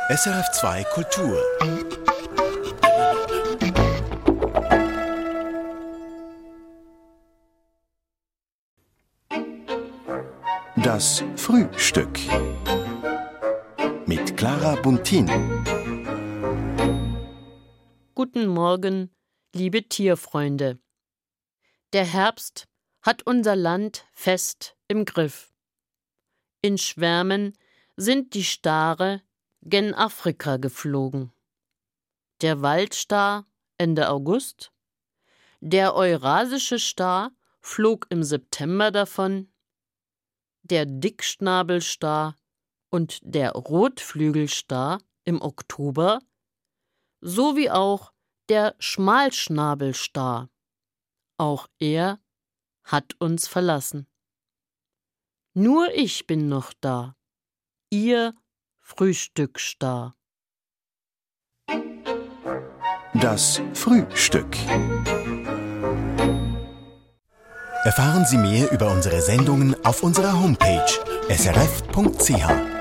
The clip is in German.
SRF2 Kultur. Das Frühstück mit Clara Buntin. Guten Morgen, liebe Tierfreunde. Der Herbst hat unser Land fest im Griff. In Schwärmen sind die Stare gen Afrika geflogen. Der Waldstar Ende August, der eurasische Star flog im September davon, der Dickschnabelstar und der Rotflügelstar im Oktober, sowie auch der Schmalschnabelstar. Auch er hat uns verlassen. Nur ich bin noch da, ihr Frühstücksstar. Das Frühstück. Erfahren Sie mehr über unsere Sendungen auf unserer Homepage srf.ch.